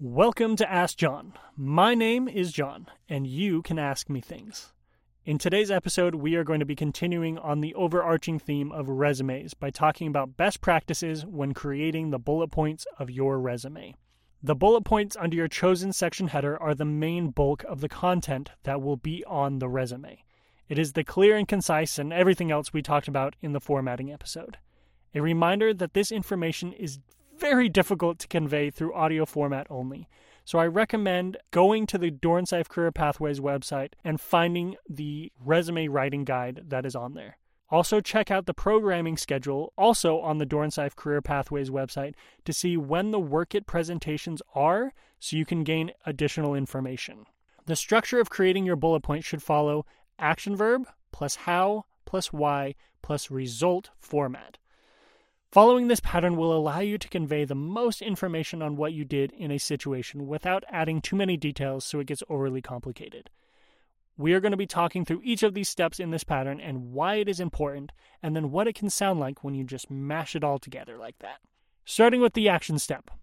Welcome to Ask John. My name is John, and you can ask me things. In today's episode, we are going to be continuing on the overarching theme of resumes by talking about best practices when creating the bullet points of your resume. The bullet points under your chosen section header are the main bulk of the content that will be on the resume. It is the clear and concise and everything else we talked about in the formatting episode. A reminder that this information is very difficult to convey through audio format only. So I recommend going to the Dornsife Career Pathways website and finding the resume writing guide that is on there. Also check out the programming schedule also on the Dornsife Career Pathways website to see when the Workit presentations are so you can gain additional information. The structure of creating your bullet point should follow action verb plus how plus why plus result format. Following this pattern will allow you to convey the most information on what you did in a situation without adding too many details so it gets overly complicated. We are going to be talking through each of these steps in this pattern and why it is important, and then what it can sound like when you just mash it all together like that. Starting with the action step.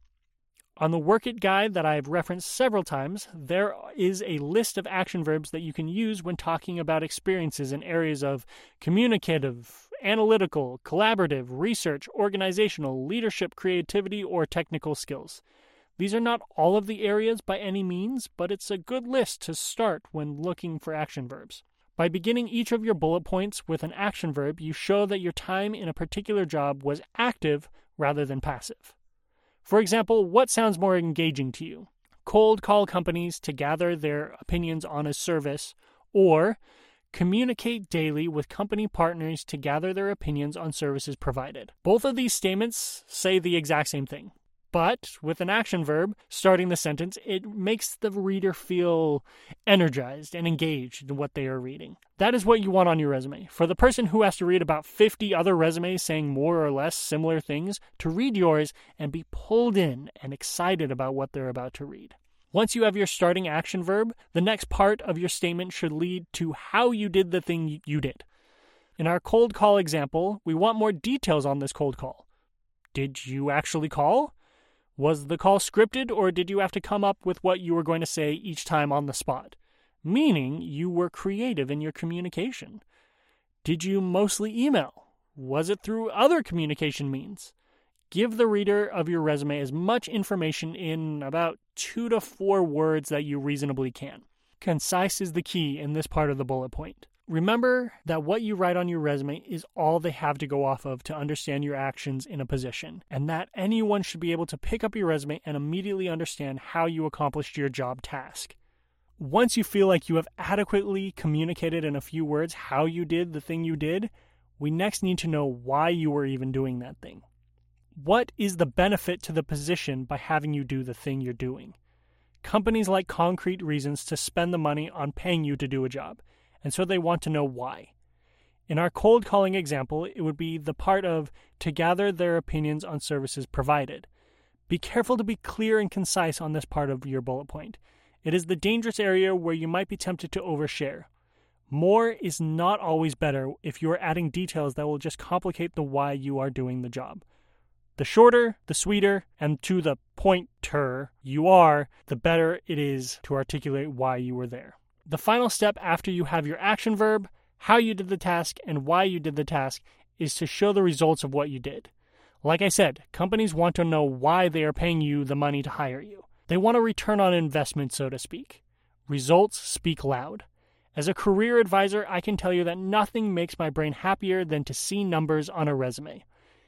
On the Workit guide that I have referenced several times, there is a list of action verbs that you can use when talking about experiences in areas of communicative, analytical, collaborative, research, organizational, leadership, creativity, or technical skills. These are not all of the areas by any means, but it's a good list to start when looking for action verbs. By beginning each of your bullet points with an action verb, you show that your time in a particular job was active rather than passive. For example, what sounds more engaging to you? Cold call companies to gather their opinions on a service, or communicate daily with company partners to gather their opinions on services provided. Both of these statements say the exact same thing. But with an action verb starting the sentence, it makes the reader feel energized and engaged in what they are reading. That is what you want on your resume. For the person who has to read about 50 other resumes saying more or less similar things, to read yours and be pulled in and excited about what they're about to read. Once you have your starting action verb, the next part of your statement should lead to how you did the thing you did. In our cold call example, we want more details on this cold call. Did you actually call? Was the call scripted, or did you have to come up with what you were going to say each time on the spot? Meaning you were creative in your communication. Did you mostly email? Was it through other communication means? Give the reader of your resume as much information in about 2 to 4 words that you reasonably can. Concise is the key in this part of the bullet point. Remember that what you write on your resume is all they have to go off of to understand your actions in a position, and that anyone should be able to pick up your resume and immediately understand how you accomplished your job task. Once you feel like you have adequately communicated in a few words how you did the thing you did, we next need to know why you were even doing that thing. What is the benefit to the position by having you do the thing you're doing? Companies like concrete reasons to spend the money on paying you to do a job, and so they want to know why. In our cold calling example, it would be the part of to gather their opinions on services provided. Be careful to be clear and concise on this part of your bullet point. It is the dangerous area where you might be tempted to overshare. More is not always better if you are adding details that will just complicate the why you are doing the job. The shorter, the sweeter, and to the pointer you are, the better it is to articulate why you were there. The final step after you have your action verb, how you did the task, and why you did the task is to show the results of what you did. Like I said, companies want to know why they are paying you the money to hire you. They want a return on investment, so to speak. Results speak loud. As a career advisor, I can tell you that nothing makes my brain happier than to see numbers on a resume.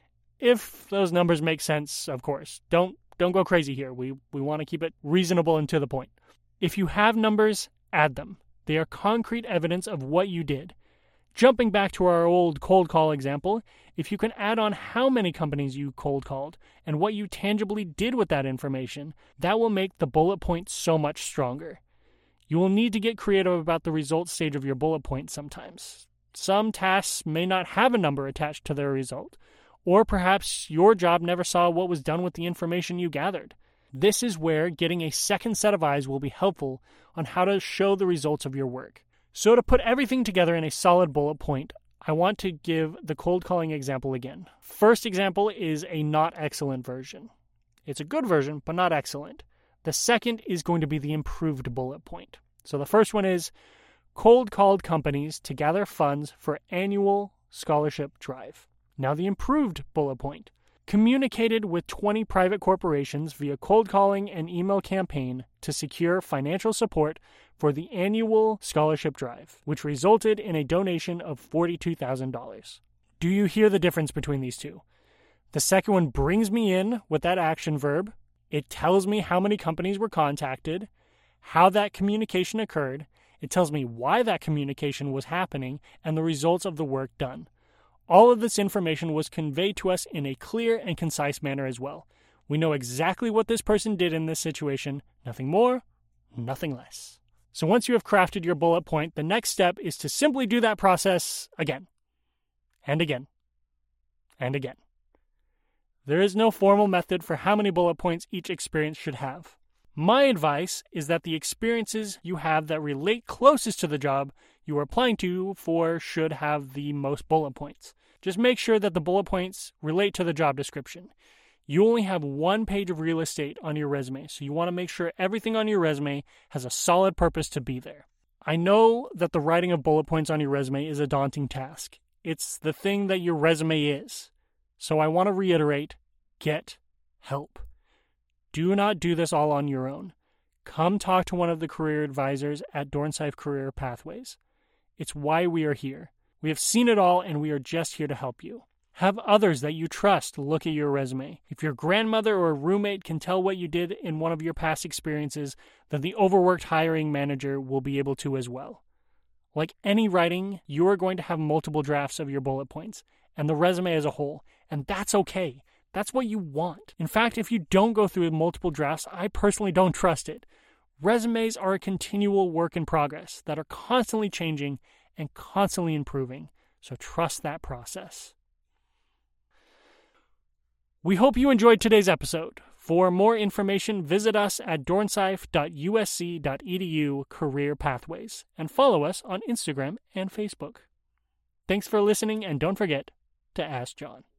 If those numbers make sense, of course. Don't go crazy here. We want to keep it reasonable and to the point. If you have numbers, add them. They are concrete evidence of what you did. Jumping back to our old cold call example, if you can add on how many companies you cold called and what you tangibly did with that information, that will make the bullet point so much stronger. You will need to get creative about the results stage of your bullet point sometimes. Some tasks may not have a number attached to their result, or perhaps your job never saw what was done with the information you gathered. This is where getting a second set of eyes will be helpful on how to show the results of your work. So to put everything together in a solid bullet point, I want to give the cold calling example again. First example is a not excellent version. It's a good version, but not excellent. The second is going to be the improved bullet point. So the first one is cold called companies to gather funds for annual scholarship drive. Now the improved bullet point. Communicated with 20 private corporations via cold calling and email campaign to secure financial support for the annual scholarship drive, which resulted in a donation of $42,000. Do you hear the difference between these two? The second one brings me in with that action verb. It tells me how many companies were contacted, how that communication occurred. It tells me why that communication was happening and the results of the work done. All of this information was conveyed to us in a clear and concise manner as well. We know exactly what this person did in this situation, nothing more, nothing less. So once you have crafted your bullet point, the next step is to simply do that process again, and again, and again. There is no formal method for how many bullet points each experience should have. My advice is that the experiences you have that relate closest to the job you are applying to for should have the most bullet points. Just make sure that the bullet points relate to the job description. You only have one page of real estate on your resume, so you want to make sure everything on your resume has a solid purpose to be there. I know that the writing of bullet points on your resume is a daunting task. It's the thing that your resume is. So I want to reiterate, get help. Do not do this all on your own. Come talk to one of the career advisors at Dornsife Career Pathways. It's why we are here. We have seen it all, and we are just here to help you. Have others that you trust look at your resume. If your grandmother or roommate can tell what you did in one of your past experiences, then the overworked hiring manager will be able to as well. Like any writing, you are going to have multiple drafts of your bullet points, and the resume as a whole, and that's okay. That's what you want. In fact, if you don't go through multiple drafts, I personally don't trust it. Resumes are a continual work in progress that are constantly changing and constantly improving, so trust that process. We hope you enjoyed today's episode. For more information, visit us at dornsife.usc.edu Career Pathways and follow us on Instagram and Facebook. Thanks for listening, and don't forget to ask John.